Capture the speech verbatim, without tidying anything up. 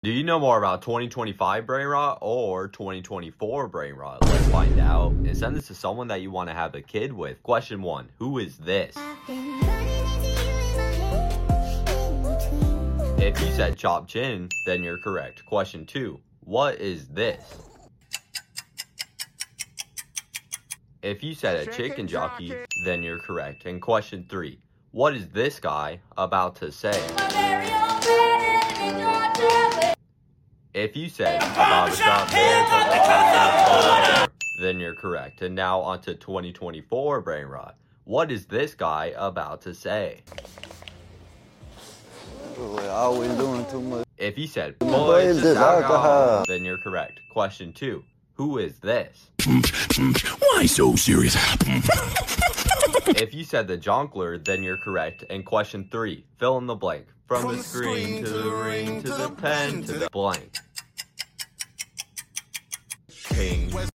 Do you know more about twenty twenty-five brain rot or twenty twenty-four brain rot? Let's find out. And send this to someone that you want to have a kid with. Question one, who is this? If you said chopped chin, then you're correct. Question two, what is this? If you said a chicken jockey, then you're correct. And question three, what is this guy about to say? If you said a barbershop there, then you're correct. And now on to twenty twenty-four brain rot. What is this guy about to say? We're always doing too much. If you said boys, this alcohol, then you're correct. Question two, who is this? Why so serious? If you said the jonkler, then you're correct. And question three, fill in the blank. From, From the screen, screen to the ring to the pen to the blank.